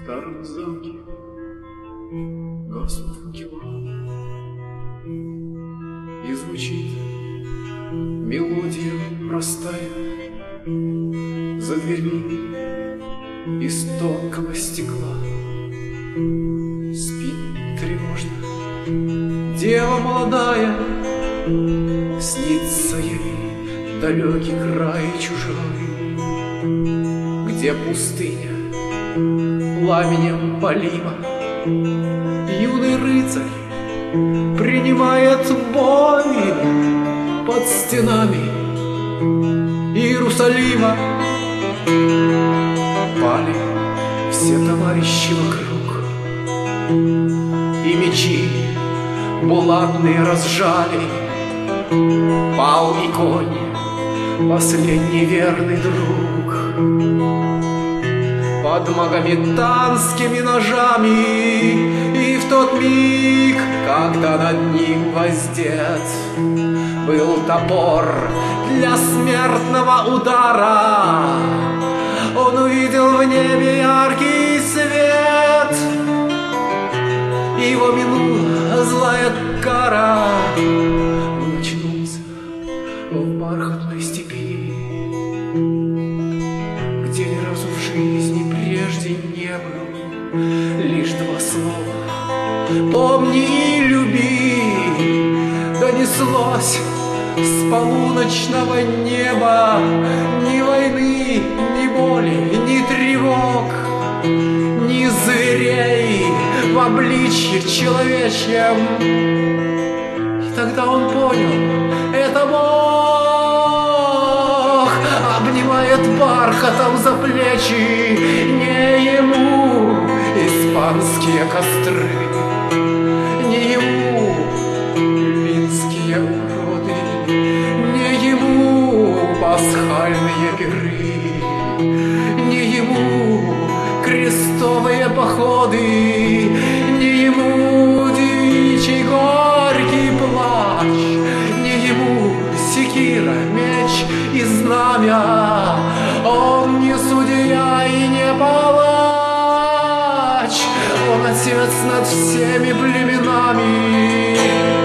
старом замке гаснут факела, и звучит мелодия простая за дверьми из тонкого стекла. Спит тревожно дева молодая, снится ей далекий край чужой, где пустыня пламенем полима. Юный рыцарь принимает бой под стенами Иерусалима. Пали все товарищи вокруг, и мечи булатные разжали. Пал и конь, последний верный друг, под магометанскими ножами. И в тот миг, когда над ним воздет был топор для смертного удара, он увидел в небе яркий свет. Его минула злая кара, он очнулся в бархатной степи, где ни разу в жизни прежде не был. Лишь два слова: помни и люби, донеслось с полуночного неба. Ни войны, ни боли, ни тревог, ни зверей в обличье человечьем. И тогда он понял, это Бог обнимает бархатом за плечи. Не ему испанские костры, не ему минские уроды, не ему пасхальные пиры, не ему крестовые походы, не ему дичий горький плач, не ему секира, меч и знамя. Он не судья и не палач, он отец над всеми племенами.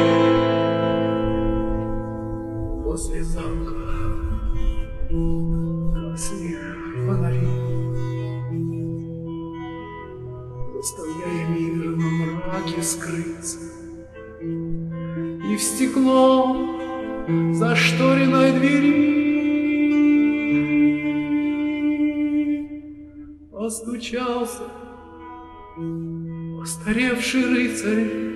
Возле замка гасли фонари, заставляя мир во мраке скрыться. И в стекло зашторенной двери постучался постаревший рыцарь.